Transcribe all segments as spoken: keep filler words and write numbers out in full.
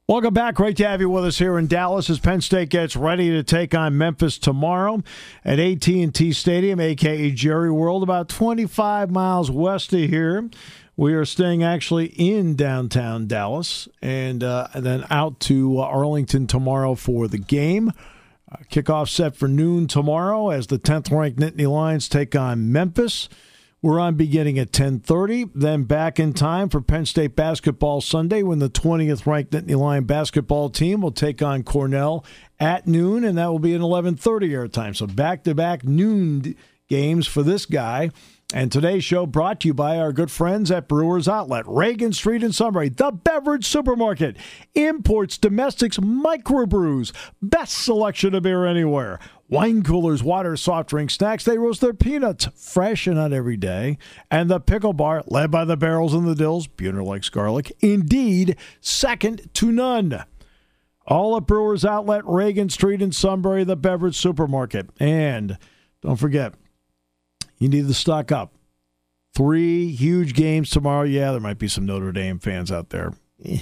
Welcome back. Great to have you with us here in Dallas as Penn State gets ready to take on Memphis tomorrow at A T and T Stadium, a k a. Jerry World, about twenty-five miles west of here. We are staying actually in downtown Dallas and, uh, and then out to Arlington tomorrow for the game. Uh, kickoff set for noon tomorrow as the tenth-ranked Nittany Lions take on Memphis. We're on beginning at ten thirty, then back in time for Penn State basketball Sunday when the twentieth-ranked Nittany Lion basketball team will take on Cornell at noon, and that will be an eleven thirty airtime. So back-to-back noon games for this guy. And today's show brought to you by our good friends at Brewers Outlet, Reagan Street in Sunbury, the beverage supermarket, imports, domestics, microbrews, best selection of beer anywhere. Wine coolers, water, soft drink, snacks. They roast their peanuts fresh and not every day. And the pickle bar, led by the barrels and the dills. Buhner likes garlic. Indeed, second to none. All at Brewers Outlet, Reagan Street in Sunbury, the beverage supermarket. And don't forget, you need to stock up. Three huge games tomorrow. Yeah, there might be some Notre Dame fans out there. Eh.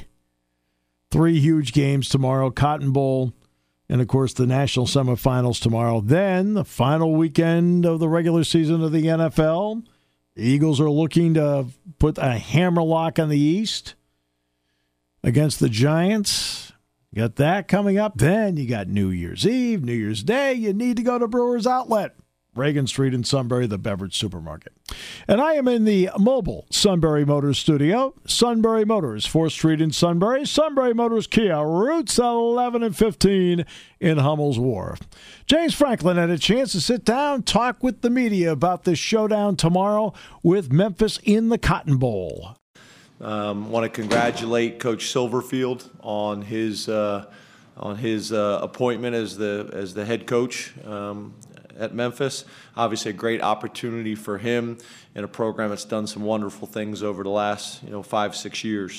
Three huge games tomorrow. Cotton Bowl. And, of course, the national semifinals tomorrow. Then the final weekend of the regular season of the N F L. The Eagles are looking to put a hammerlock on the East against the Giants. You got that coming up. Then you got New Year's Eve, New Year's Day. You need to go to Brewers Outlet. Reagan Street in Sunbury, the beverage supermarket. And I am in the mobile Sunbury Motors studio. Sunbury Motors, fourth Street in Sunbury. Sunbury Motors Kia, routes eleven and fifteen in Hummel's Wharf. James Franklin had a chance to sit down, talk with the media about this showdown tomorrow with Memphis in the Cotton Bowl. Um, want to congratulate Coach Silverfield on his uh, on his uh, appointment as the as the head coach um, at Memphis. Obviously a great opportunity for him in a program that's done some wonderful things over the last, you know, five, six years.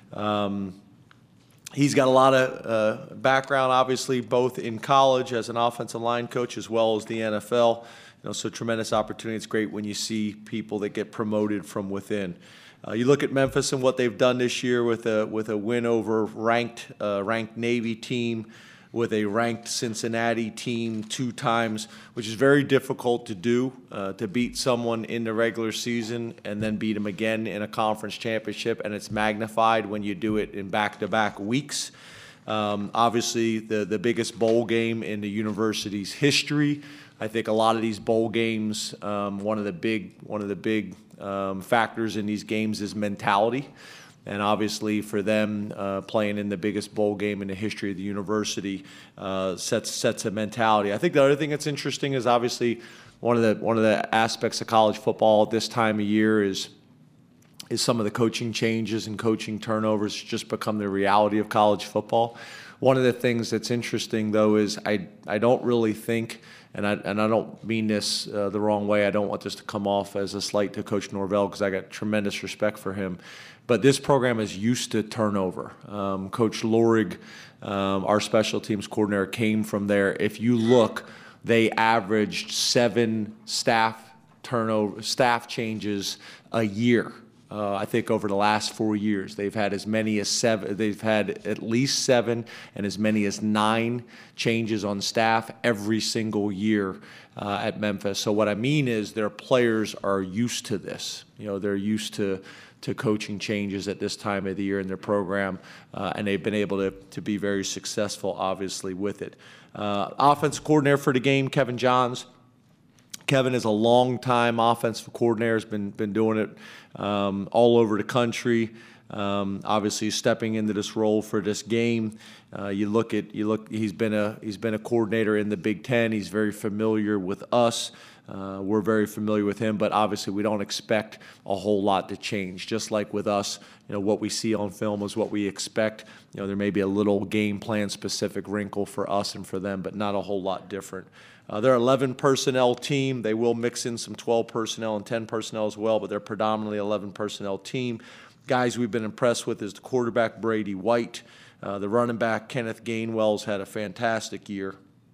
Um, he's got a lot of uh, background, obviously, both in college as an offensive line coach as well as the N F L. You know, so tremendous opportunity. It's great when you see people that get promoted from within. Uh, you look at Memphis and what they've done this year with a with a win over ranked uh, ranked Navy team, with a ranked Cincinnati team two times, which is very difficult to do, uh, to beat someone in the regular season and then beat them again in a conference championship, and it's magnified when you do it in back-to-back weeks. Um, obviously, the, the biggest bowl game in the university's history. I think a lot of these bowl games, um, one of the big, one of the big um, factors in these games is mentality. And obviously for them, uh, playing in the biggest bowl game in the history of the university uh, sets sets a mentality. I think the other thing that's interesting is obviously one of the one of the aspects of college football at this time of year is is some of the coaching changes and coaching turnovers just become the reality of college football. One of the things that's interesting though is I I don't really think. And I and I don't mean this uh, the wrong way. I don't want this to come off as a slight to Coach Norvell because I got tremendous respect for him. But this program is used to turnover. Um, Coach Lorig, um, our special teams coordinator, came from there. If you look, they averaged seven staff turnover, staff changes a year. Uh, I think over the last four years, they've had as many as seven. They've had at least seven and as many as nine changes on staff every single year uh, at Memphis. So what I mean is their players are used to this. You know, they're used to to coaching changes at this time of the year in their program, uh, and they've been able to to be very successful, obviously, with it. Uh, offensive coordinator for the game, Kevin Johns. Kevin is a long-time offensive coordinator, has been been doing it um, all over the country. Um, obviously, stepping into this role for this game. Uh, you look at you look. He's been a he's been a coordinator in the Big Ten. He's very familiar with us. Uh, we're very familiar with him, but obviously we don't expect a whole lot to change. Just like with us, you know, what we see on film is what we expect. You know, there may be a little game plan specific wrinkle for us and for them, but not a whole lot different. Uh, they're an eleven personnel team. They will mix in some twelve personnel and ten personnel as well, but they're predominantly eleven personnel team. Guys we've been impressed with is the quarterback, Brady White. Uh, the running back, Kenneth Gainwell's had a fantastic year.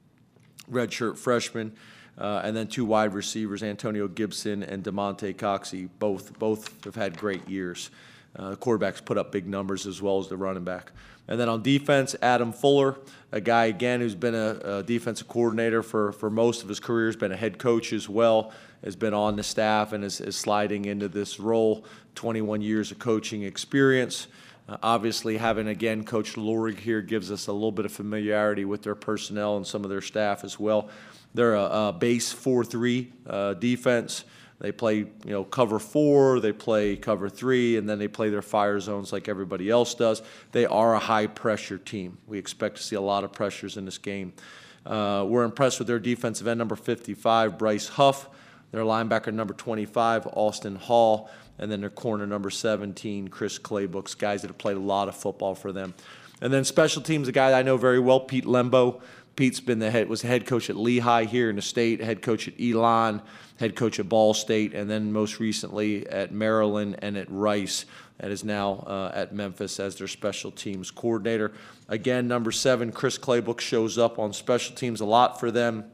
Redshirt freshman. Uh, and then two wide receivers, Antonio Gibson and DeMonte Coxey, both both have had great years. Uh, the quarterbacks put up big numbers as well as the running back. And then on defense, Adam Fuller, a guy, again, who's been a, a defensive coordinator for, for most of his career, has been a head coach as well, has been on the staff and is, is sliding into this role, twenty-one years of coaching experience. Uh, obviously, having, again, Coach Lorig here gives us a little bit of familiarity with their personnel and some of their staff as well. They're a, a base four three uh, defense. They play, you know, cover four, they play cover three, and then they play their fire zones like everybody else does. They are a high-pressure team. We expect to see a lot of pressures in this game. Uh, we're impressed with their defensive end, number fifty-five, Bryce Huff. Their linebacker, number twenty-five, Austin Hall. And then their corner, number seventeen, Chris Claybooks, guys that have played a lot of football for them. And then special teams, a guy that I know very well, Pete Lembo. Pete's been the head, was the head coach at Lehigh here in the state, head coach at Elon, head coach at Ball State, and then most recently at Maryland and at Rice, and is now uh, at Memphis as their special teams coordinator. Again, number seven, Chris Claybook, shows up on special teams a lot for them.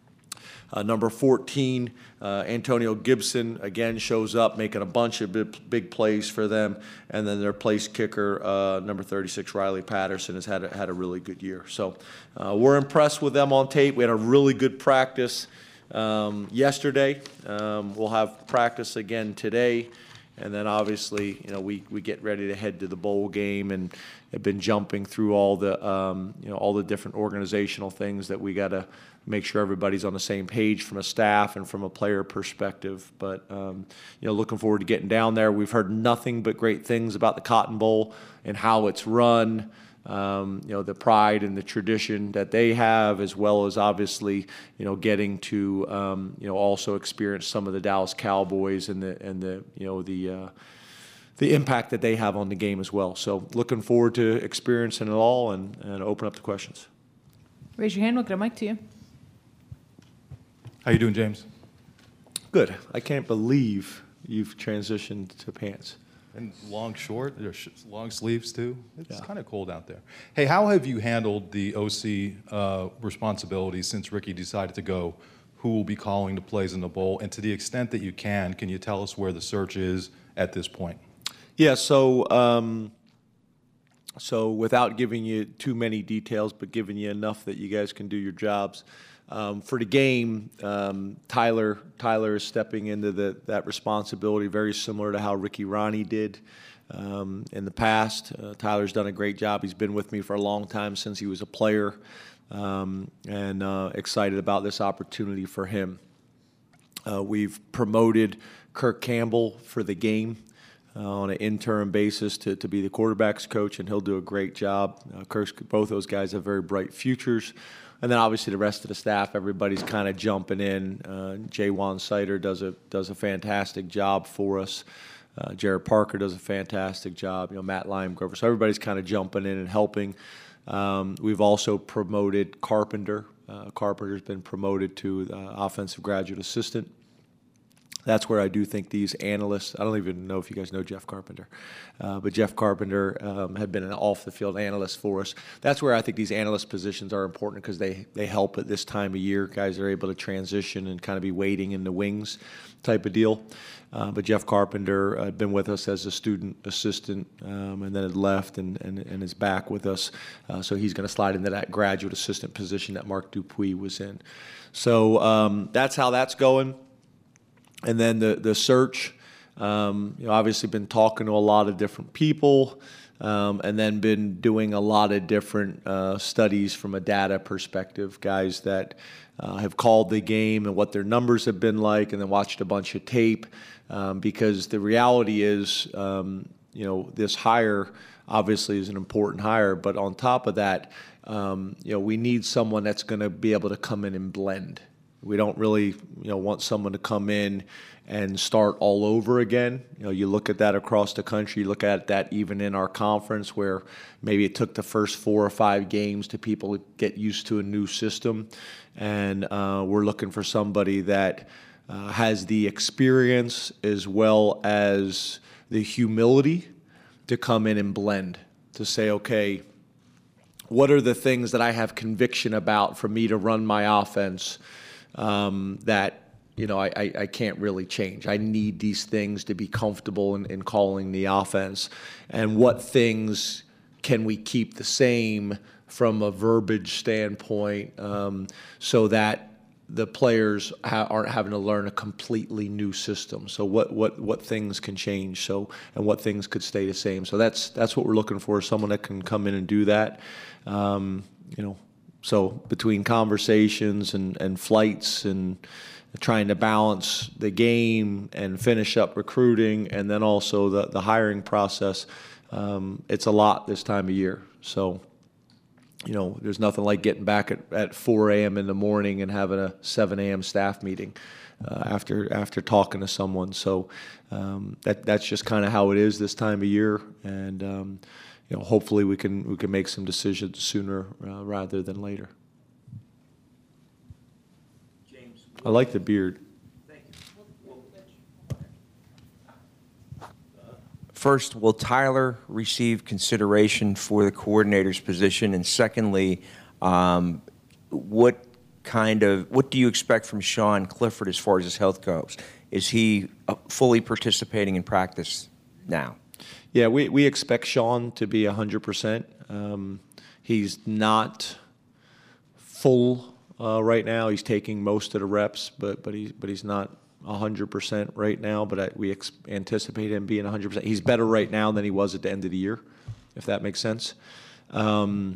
Uh, number fourteen, uh, Antonio Gibson, again, shows up, making a bunch of big, big plays for them. And then their place kicker, uh, number thirty-six, Riley Patterson, has had a, had a really good year. So uh, we're impressed with them on tape. We had a really good practice um, yesterday. Um, we'll have practice again today. And then obviously, you know, we, we get ready to head to the bowl game and have been jumping through all the, um, you know, all the different organizational things that we got to make sure everybody's on the same page from a staff and from a player perspective. But, um, you know, looking forward to getting down there. We've heard nothing but great things about the Cotton Bowl and how it's run. Um, you know, the pride and the tradition that they have, as well as obviously, you know, getting to, um, you know, also experience some of the Dallas Cowboys and the, and the, you know, the, uh, the impact that they have on the game as well. So looking forward to experiencing it all and, and open up the questions. Raise your hand. We'll get a mic to you. How you doing, James? Good. I can't believe you've transitioned to pants. And long short, there's sh- long sleeves too. It's Yeah. kind of cold out there. Hey, how have you handled the O C uh, responsibilities since Ricky decided to go? Who will be calling the plays in the bowl? And to the extent that you can, can you tell us where the search is at this point? Yeah, so um, so without giving you too many details, but giving you enough that you guys can do your jobs, um, for the game, um, Tyler Tyler is stepping into the, that responsibility, very similar to how Ricky Ronnie did um, in the past. Uh, Tyler's done a great job. He's been with me for a long time since he was a player, um, and uh, excited about this opportunity for him. Uh, we've promoted Kirk Campbell for the game uh, on an interim basis to, to be the quarterback's coach, and he'll do a great job. Uh, Kirk's, both those guys have very bright futures. And then obviously the rest of the staff, everybody's kind of jumping in. Uh, Jay Wan Sider does a does a fantastic job for us. Uh, Jared Parker does a fantastic job. You know, Matt Limegrover. So everybody's kind of jumping in and helping. Um, we've also promoted Carpenter. Uh, Carpenter's been promoted to uh, offensive graduate assistant. That's where I do think these analysts, I don't even know if you guys know Jeff Carpenter, uh, but Jeff Carpenter um, had been an off-the-field analyst for us. That's where I think these analyst positions are important because they, they help at this time of year. Guys are able to transition and kind of be waiting in the wings type of deal. Uh, but Jeff Carpenter had been with us as a student assistant um, and then had left and, and, and is back with us. Uh, so he's going to slide into that graduate assistant position that Mark Dupuis was in. So um, that's how that's going. And then the, the search, um, you know, obviously been talking to a lot of different people um, and then been doing a lot of different uh, studies from a data perspective, guys that uh, have called the game and what their numbers have been like, and then watched a bunch of tape um, because the reality is, um, you know, this hire obviously is an important hire, but on top of that, um, you know, we need someone that's going to be able to come in and blend. We don't really, you know, want someone to come in and start all over again. You know, you look at that across the country. You look at that even in our conference, where maybe it took the first four or five games to people get used to a new system, and uh, we're looking for somebody that uh, has the experience as well as the humility to come in and blend. To say, okay, what are the things that I have conviction about for me to run my offense? Um, that, you know, I, I, I can't really change. I need these things to be comfortable in, in calling the offense. And what things can we keep the same from a verbiage standpoint, um, so that the players ha- aren't having to learn a completely new system. So what, what, what things can change, so, and what things could stay the same. So that's that's what we're looking for, someone that can come in and do that. Um, you know, so between conversations and, and flights and trying to balance the game and finish up recruiting, and then also the, the hiring process, um, it's a lot this time of year. So, you know, there's nothing like getting back at, at four a.m. in the morning and having a seven a.m. staff meeting uh, after after talking to someone. So um, that that's just kind of how it is this time of year, and um, you know, hopefully we can we can make some decisions sooner uh, rather than later. James, I like the beard. thank you. First, will Tyler receive consideration for the coordinator's position? And secondly, um, what kind of what do you expect from Sean Clifford as far as his health goes? Is he uh, fully participating in practice now? Yeah, we, we expect Sean to be one hundred percent. Um, he's not full uh, right now. He's taking most of the reps, but but he's but he's not one hundred percent right now. But I, we ex- anticipate him being one hundred percent. He's better right now than he was at the end of the year, if that makes sense. Um,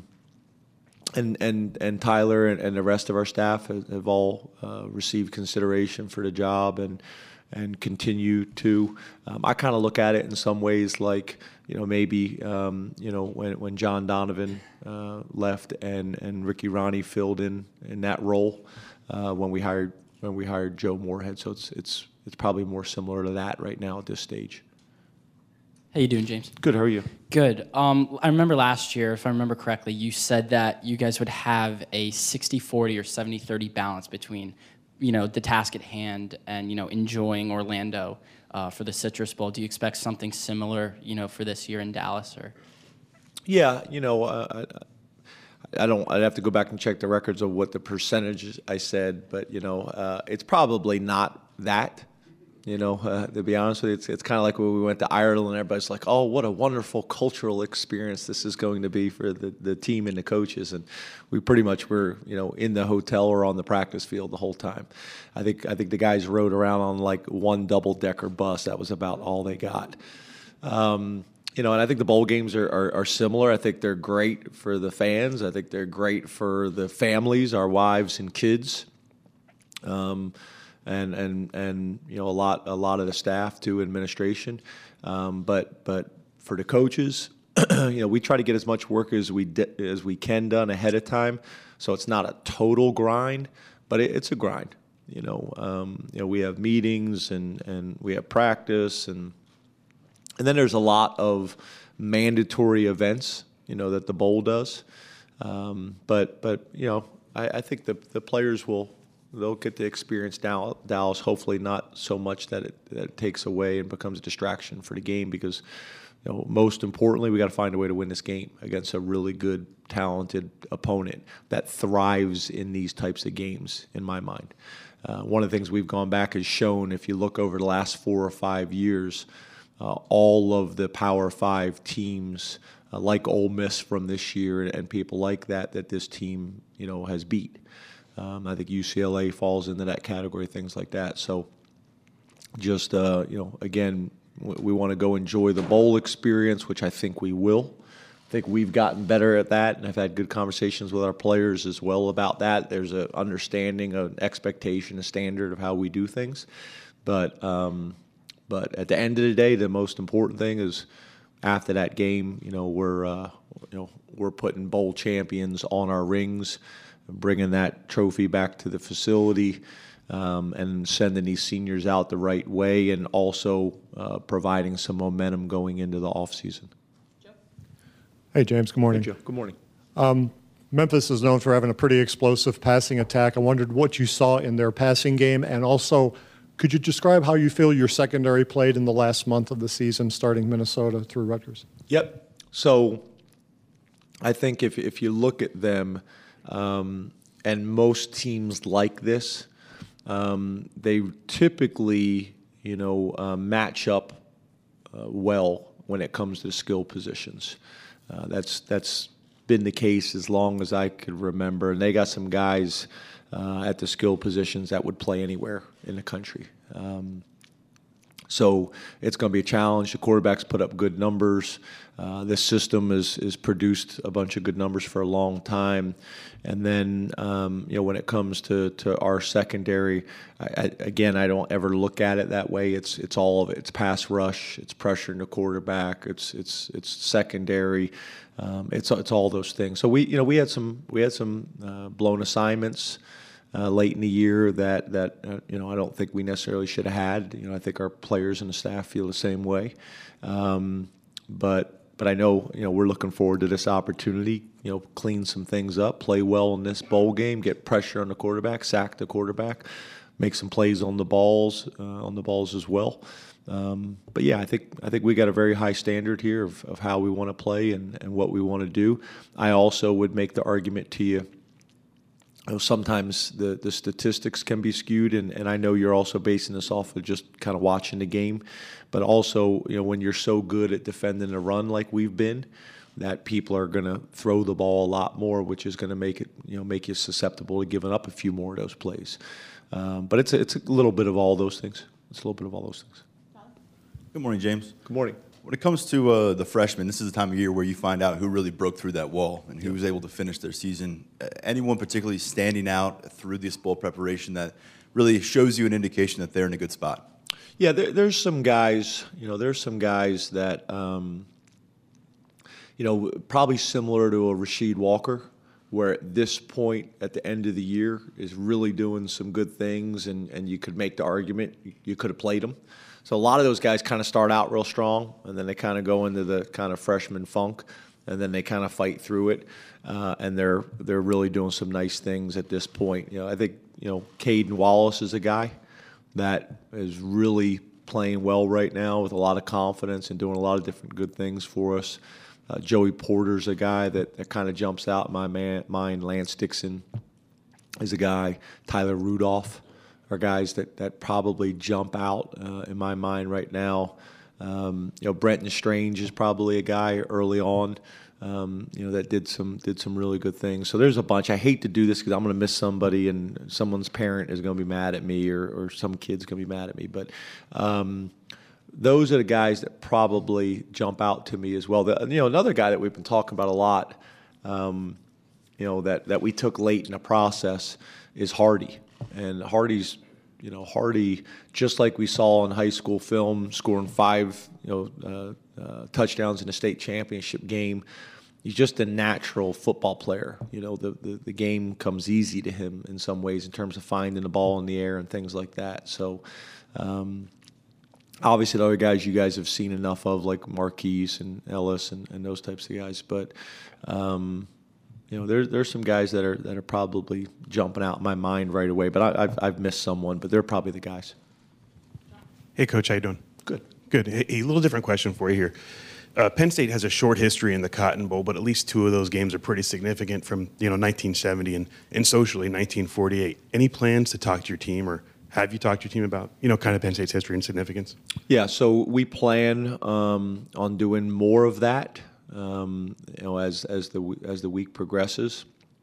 and and and Tyler and, and the rest of our staff have, have all uh, received consideration for the job and. and continue to. Um, I kind of look at it in some ways like, you know, maybe, um, you know, when, when John Donovan uh, left and, and Ricky Ronnie filled in in that role uh, when we hired when we hired Joe Moorhead. So it's it's it's probably more similar to that right now at this stage. How you doing, James? Good. How are you? Good. Um, I remember last year, if I remember correctly, you said that you guys would have a sixty forty or seventy thirty balance between, you know, the task at hand and, you know, enjoying Orlando uh, for the Citrus Bowl. Do you expect something similar, you know, for this year in Dallas? Or Yeah, you know, uh, I, I don't. I'd have to go back and check the records of what the percentages I said, but you know, uh, it's probably not that. You know, uh, to be honest with you, it's it's kind of like when we went to Ireland. Everybody's like, "Oh, what a wonderful cultural experience this is going to be for the, the team and the coaches." And we pretty much were, you know, in the hotel or on the practice field the whole time. I think I think the guys rode around on like one double decker bus. That was about all they got. Um, you know, and I think the bowl games are, are are similar. I think they're great for the fans. I think they're great for the families, our wives and kids. Um, And, and and you know, a lot a lot of the staff too, administration, um, but but for the coaches, you know, we try to get as much work as we di- as we can done ahead of time, so it's not a total grind, but it, it's a grind. You know, um, you know, we have meetings and, and we have practice, and and then there's a lot of mandatory events, you know, that the bowl does, um, but but you know, I, I think the the players will. They'll get to experience Dallas, hopefully not so much that it, that it takes away and becomes a distraction for the game, because, you know, most importantly, we got to find a way to win this game against a really good, talented opponent that thrives in these types of games, in my mind. Uh, one of the things we've gone back has shown, if you look over the last four or five years, uh, all of the Power Five teams, uh, like Ole Miss from this year and, and people like that, that this team, you know, has beat. Um, I think U C L A falls into that category, things like that. So just, uh, you know, again, we, we want to go enjoy the bowl experience, which I think we will. I think we've gotten better at that, and I've had good conversations with our players as well about that. There's an understanding, an expectation, a standard of how we do things. But, um, but at the end of the day, the most important thing is after that game, you know, we're, uh, you know, we're putting bowl champions on our rings, bringing that trophy back to the facility, um, and sending these seniors out the right way, and also uh, providing some momentum going into the offseason. Hey, James. Good morning. Hey, Joe. Good morning. Um, Memphis is known for having a pretty explosive passing attack. I wondered what you saw in their passing game, and also could you describe how you feel your secondary played in the last month of the season, starting Minnesota through Rutgers? Yep. So I think if if you look at them, Um, and most teams like this, um, they typically, you know, uh, match up uh, well when it comes to skill positions. Uh, that's that's been the case as long as I could remember. And they got some guys uh, at the skill positions that would play anywhere in the country. Um, so it's going to be a challenge. The quarterbacks put up good numbers. Uh, this system has is produced a bunch of good numbers for a long time. And then, um, you know, when it comes to, to our secondary, I, I, again, I don't ever look at it that way. It's it's all of it. It's pass rush. It's pressuring the quarterback. It's it's it's secondary. Um, it's it's all those things. So we you know we had some we had some uh, blown assignments uh, late in the year that that uh, you know I don't think we necessarily should have had. You know I think our players and the staff feel the same way. Um, but but I know you know we're looking forward to this opportunity. You know clean some things up, play well in this bowl game, get pressure on the quarterback, sack the quarterback, make some plays on the balls uh, on the balls as well. Um, but yeah, I think I think we got a very high standard here of, of how we want to play and, and what we want to do. I also would make the argument to you, you know, sometimes the, the statistics can be skewed, and, and I know you're also basing this off of just kind of watching the game, but also you know when you're so good at defending the run like we've been, that people are going to throw the ball a lot more, which is going to make it you know make you susceptible to giving up a few more of those plays. Um, but it's a, it's a little bit of all those things. It's a little bit of all those things. Good morning, James. Good morning. When it comes to uh, the freshmen, this is the time of year where you find out who really broke through that wall and who was able to finish their season. Uh, anyone particularly standing out through this bowl preparation that really shows you an indication that they're in a good spot? Yeah, there, there's some guys, you know, there's some guys that, um, you know, probably similar to a Rasheed Walker, where at this point at the end of the year is really doing some good things, and, and you could make the argument you, you could have played them. So a lot of those guys kind of start out real strong, and then they kind of go into the kind of freshman funk, and then they kind of fight through it, uh, and they're they're really doing some nice things at this point. You know, I think you know Caden Wallace is a guy that is really playing well right now with a lot of confidence and doing a lot of different good things for us. Uh, Joey Porter's a guy that, that kind of jumps out in my man, mind. Lance Dixon is a guy. Tyler Rudolph are guys that, that probably jump out uh, in my mind right now. Um, you know, Brenton Strange is probably a guy early on, um, you know, that did some did some really good things. So there's a bunch. I hate to do this because I'm going to miss somebody, and someone's parent is going to be mad at me, or, or some kid's going to be mad at me. But um, those are the guys that probably jump out to me as well. The, you know, another guy that we've been talking about a lot, um, you know, that, that we took late in the process is Hardy. And Hardy's, you know, Hardy, just like we saw in high school film, scoring five, you know, uh, uh, touchdowns in a state championship game. He's just a natural football player. You know, the, the, the game comes easy to him in some ways in terms of finding the ball in the air and things like that. So, um, obviously, the other guys you guys have seen enough of, like Marquise and Ellis and, and those types of guys. But, um, you know, there's there's some guys that are that are probably jumping out in my mind right away. But I, I've I've missed someone, but they're probably the guys. Hey, Coach, how you doing? Good. Good. Hey, a little different question for you here. Uh, Penn State has a short history in the Cotton Bowl, but at least two of those games are pretty significant from, you know, nineteen seventy and, and socially nineteen forty-eight. Any plans to talk to your team, or have you talked to your team about, you know, kind of Penn State's history and significance? Yeah, so we plan um, on doing more of that, um, you know, as as the as the week progresses.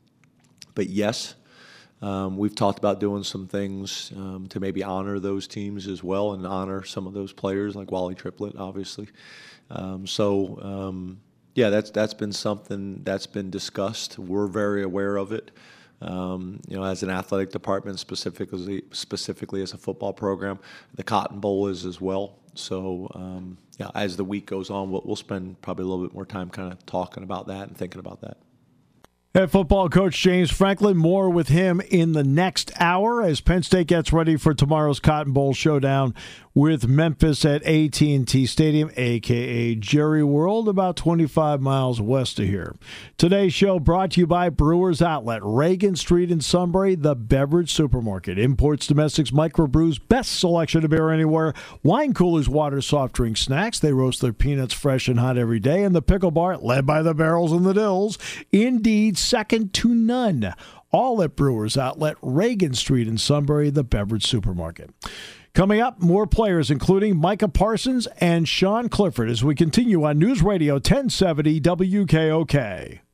But yes, um, we've talked about doing some things um, to maybe honor those teams as well, and honor some of those players like Wally Triplett, obviously. Um, so um, yeah, that's that's been something that's been discussed. We're very aware of it. Um, you know, as an athletic department, specifically specifically as a football program, the Cotton Bowl is as well. So, um, yeah, as the week goes on, we'll, we'll spend probably a little bit more time kind of talking about that and thinking about that. Head football coach James Franklin. More with him in the next hour as Penn State gets ready for tomorrow's Cotton Bowl showdown with Memphis at A T and T Stadium, a k a. Jerry World, about twenty-five miles west of here. Today's show brought to you by Brewers Outlet, Reagan Street in Sunbury, the beverage supermarket. Imports, domestics, microbrews, best selection of beer anywhere. Wine coolers, water, soft drink, snacks. They roast their peanuts fresh and hot every day. And the Pickle Bar, led by the Barrels and the Dills, indeed second to none. all at Brewers Outlet, Reagan Street in Sunbury, the beverage supermarket. Coming up, more players, including Micah Parsons and Sean Clifford, as we continue on News Radio ten seventy W K O K.